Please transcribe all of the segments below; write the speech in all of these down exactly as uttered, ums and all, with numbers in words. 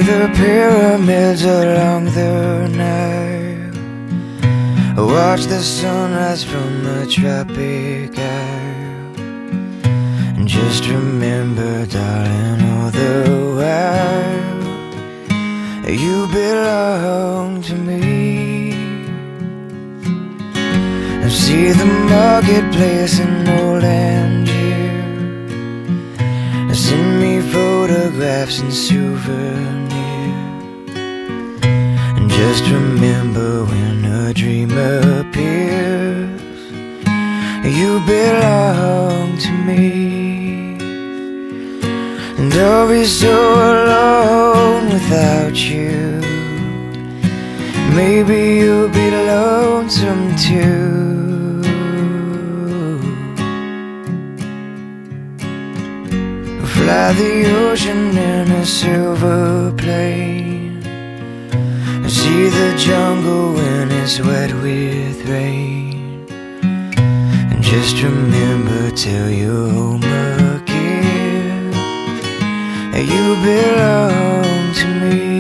the pyramids along the Nile. Watch the sunrise from the tropic isle. And just remember, darling, all the while you belong to me. And see the marketplace in old Angier. Send me photographs and souvenirs. And just remember, when a dream appears, you belong to me. And I'll be so alone without you. Maybe you'll be lonesome too. Fly the ocean in a silver plane. See the jungle when it's wet with rain. And just remember, till you're home again, you belong to me.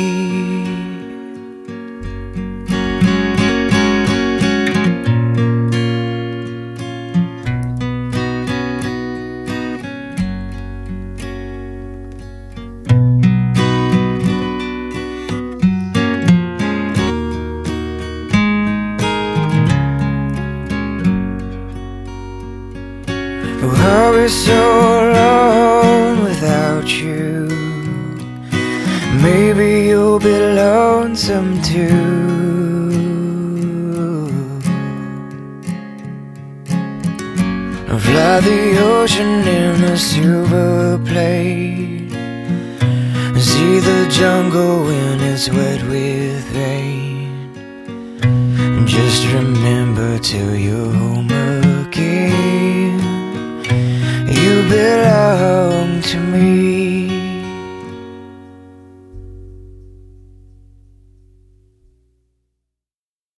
I'll be so alone without you. Maybe you'll be lonesome too. Fly the ocean in a silver plane. See the jungle when it's wet with rain. Just remember, till you're home